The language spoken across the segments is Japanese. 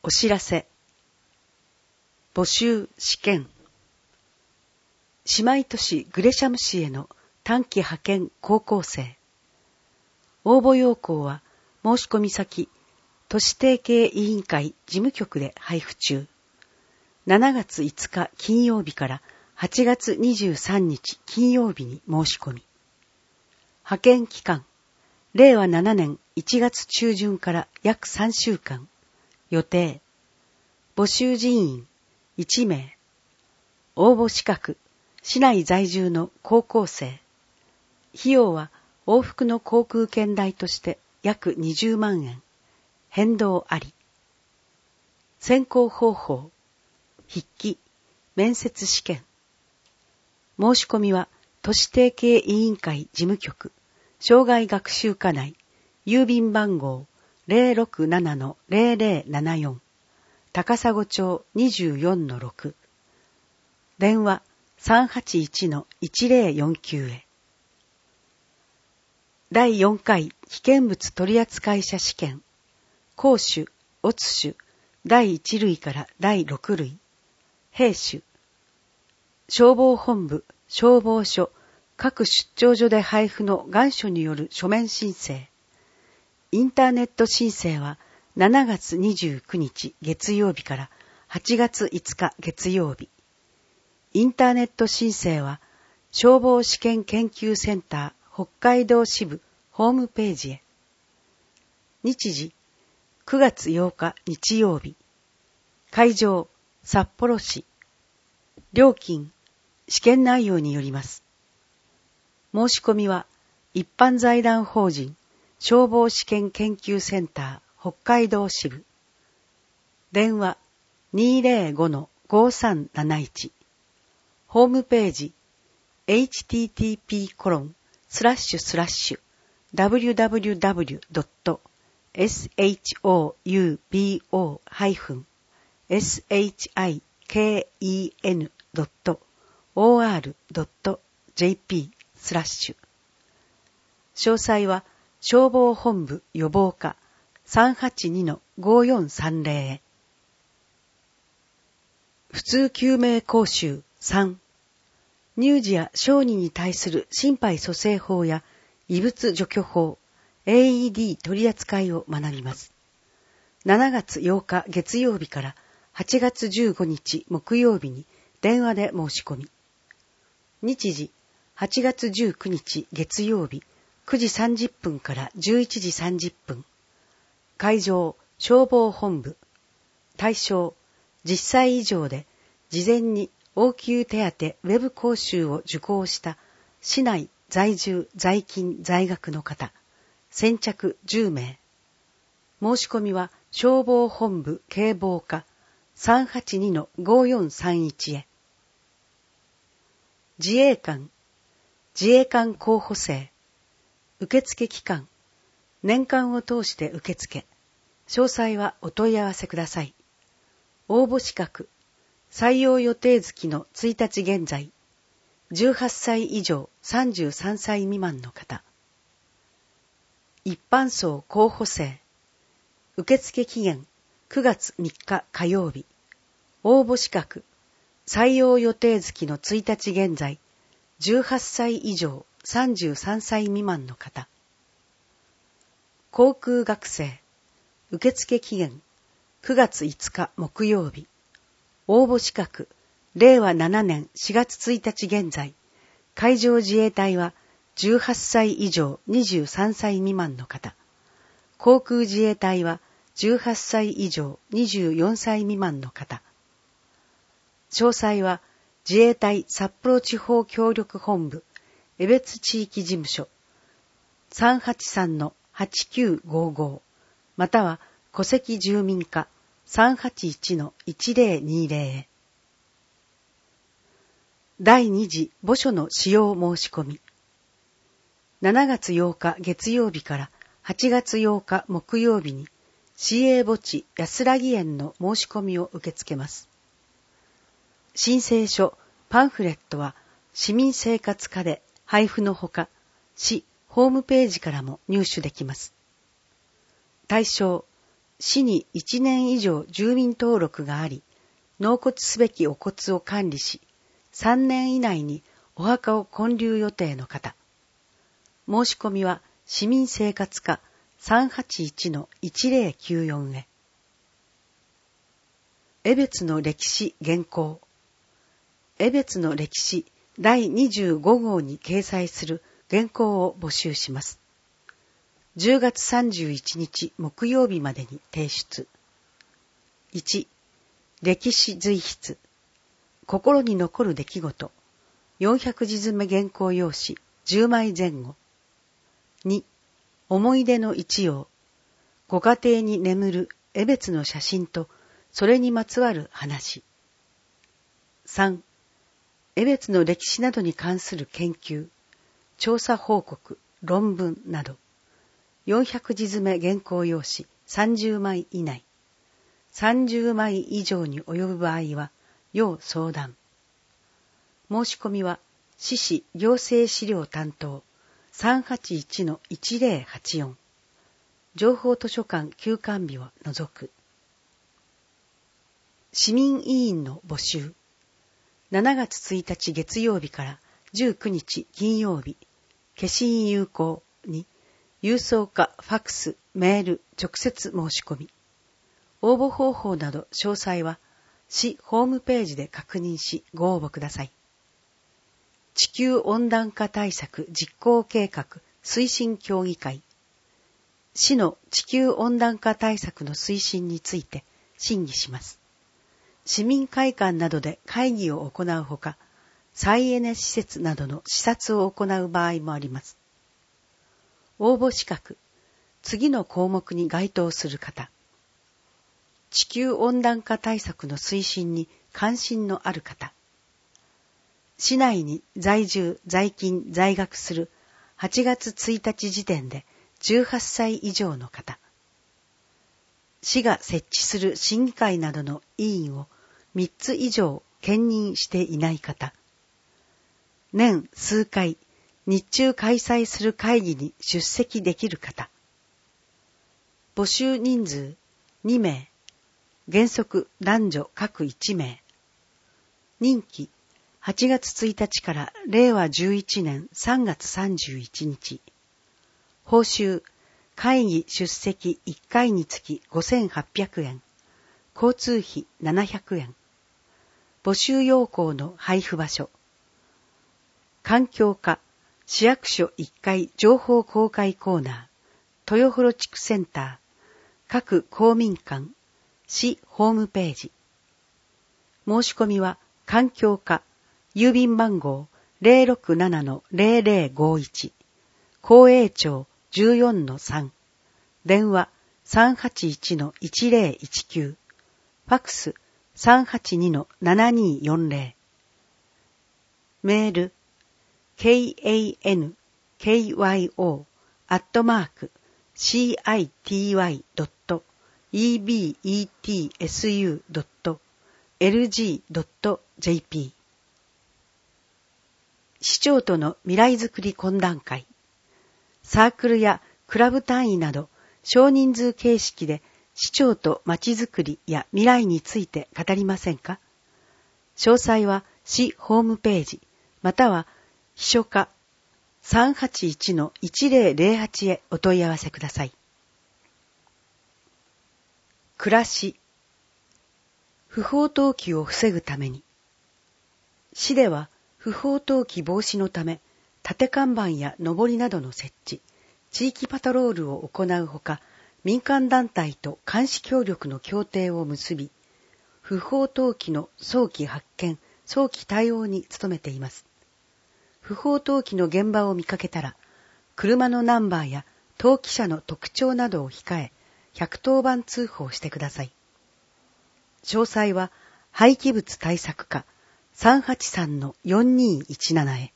お知らせ。募集試験。姉妹都市グレシャム市への短期派遣高校生。応募要項は申し込み先、都市提携委員会事務局で配布中。7月5日金曜日から8月23日金曜日に申し込み。派遣期間、令和7年1月中旬から約3週間。予定。募集人員1名。応募資格、市内在住の高校生。費用は往復の航空券代として約20万円。変動あり。選考方法。筆記、面接試験。申し込みは都市提携委員会事務局、生涯学習課内、郵便番号 067-0074、高砂町 24-6。電話 381-1049 へ。第4回危険物取扱者試験。公種、乙種、第1類から第6類。兵種。消防本部、消防署、各出張所で配布の願書による書面申請。インターネット申請は7月29日月曜日から8月5日月曜日。インターネット申請は消防試験研究センター北海道支部ホームページへ。日時9月8日日曜日。会場札幌市。料金試験内容によります。申し込みは一般財団法人消防試験研究センター北海道支部。電話 205-5371。ホームページ www.shoubo-shiken.or.jp/。詳細は消防本部予防課 382-5430 へ。普通救命講習3。乳児や小児に対する心肺蘇生法や異物除去法、AED 取り扱いを学びます。7月8日月曜日から8月15日木曜日に電話で申し込み。日時8月19日月曜日9時30分から11時30分。会場消防本部。対象10歳以上で事前に応急手当ウェブ講習を受講した市内在住在勤在学の方。先着10名。申し込みは消防本部警防課 382-5431 へ。自衛官候補生。受付期間、年間を通して受付。詳細はお問い合わせください。応募資格、採用予定月の1日現在、18歳以上33歳未満の方。一般層候補生。受付期限、9月3日火曜日。応募資格、採用予定月の1日現在、18歳以上33歳未満の方。航空学生。受付期限9月5日木曜日。応募資格令和7年4月1日現在。海上自衛隊は18歳以上23歳未満の方。航空自衛隊は18歳以上24歳未満の方。詳細は自衛隊札幌地方協力本部江別地域事務所 383-8955 または戸籍住民課 381-1020 へ。第2次墓所の使用申し込み。7月8日月曜日から8月8日木曜日に市営墓地安らぎ園の申し込みを受け付けます。申請書、パンフレットは市民生活課で配布のほか、市ホームページからも入手できます。対象、 市に1年以上住民登録があり、納骨すべきお骨を管理し、3年以内にお墓を建立予定の方。申し込みは市民生活課 381-1094 へ。江別の歴史原稿。江別の歴史第25号に掲載する原稿を募集します。10月31日木曜日までに提出。1、歴史随筆。心に残る出来事。400字詰め原稿用紙10枚前後。2、思い出の一葉。ご家庭に眠る江別の写真とそれにまつわる話。3、江別の歴史などに関する研究、調査報告、論文など。400字詰め原稿用紙30枚以内。30枚以上に及ぶ場合は、要相談。申し込みは、市市行政資料担当 381-1084。情報図書館休館日を除く。市民委員の募集。7月1日月曜日から19日金曜日、消印有効に、郵送かファクス、メール、直接申し込み。応募方法など詳細は、市ホームページで確認しご応募ください。地球温暖化対策実行計画推進協議会。市の地球温暖化対策の推進について審議します。市民会館などで会議を行うほか、再エネ施設などの視察を行う場合もあります。応募資格。次の項目に該当する方。地球温暖化対策の推進に関心のある方。市内に在住、在勤、在学する8月1日時点で18歳以上の方。市が設置する審議会などの委員を3つ以上兼任していない方。年数回、日中開催する会議に出席できる方。募集人数2名。原則男女各1名。任期8月1日から令和11年3月31日。報酬会議出席1回につき5800円。交通費700円。募集要項の配布場所。環境課市役所1階情報公開コーナー。豊幌地区センター。各公民館。市ホームページ。申し込みは環境課郵便番号 067-0051 公営町 14-3 電話 381-1019 ファクス 382-7240 メール kankyo@city.ebetsu.lg.jp 市長との未来づくり懇談会。サークルやクラブ単位など少人数形式で市長とまちづくりや未来について語りませんか？詳細は市ホームページまたは秘書課 381-1008 へお問い合わせください。暮らし。不法投棄を防ぐために。市では不法投棄防止のため、立看板や上りなどの設置、地域パトロールを行うほか、民間団体と監視協力の協定を結び、不法投棄の早期発見、早期対応に努めています。不法投棄の現場を見かけたら、車のナンバーや投棄者の特徴などを控え、110番通報してください。詳細は廃棄物対策課 383-4217 へ。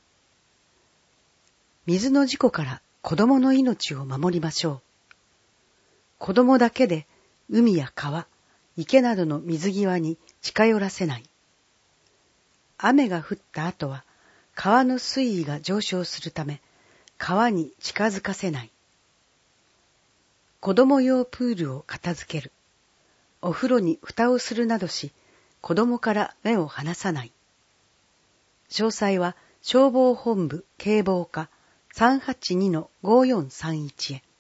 水の事故から子供の命を守りましょう。子供だけで海や川、池などの水際に近寄らせない。雨が降った後は川の水位が上昇するため川に近づかせない。 子供用プールを片付ける。お風呂に蓋をするなどし、子供から目を離さない。詳細は消防本部警防課 382-5431 へ。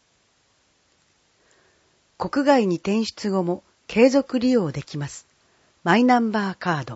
国外に転出後も継続利用できます。マイナンバーカード。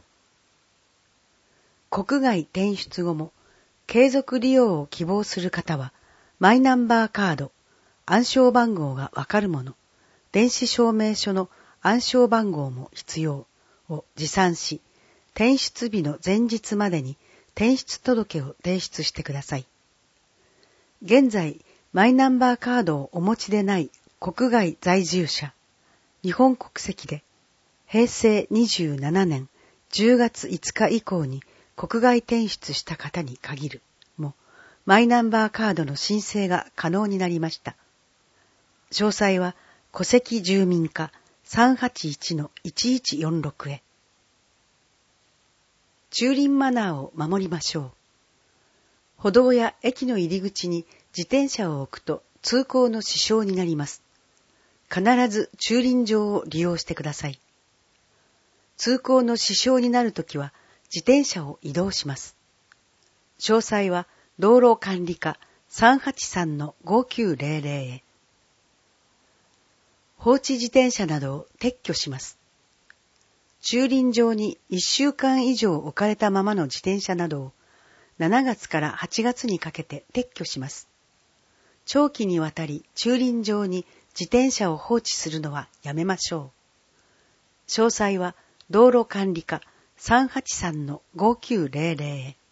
国外転出後も継続利用を希望する方は、マイナンバーカード、暗証番号がわかるもの、電子証明書の暗証番号も必要を持参し、転出日の前日までに転出届を提出してください。現在、マイナンバーカードをお持ちでない国外在住者、日本国籍で、平成27年10月5日以降に国外転出した方に限るも、マイナンバーカードの申請が可能になりました。詳細は戸籍住民課 381-1146 へ。駐輪マナーを守りましょう。歩道や駅の入り口に自転車を置くと通行の支障になります。必ず駐輪場を利用してください。通行の支障になるときは自転車を移動します。詳細は道路管理課 383-5900 へ。放置自転車などを撤去します。駐輪場に1週間以上置かれたままの自転車などを7月から8月にかけて撤去します。長期にわたり駐輪場に自転車を放置するのはやめましょう。詳細は道路管理課 383-5900 へ。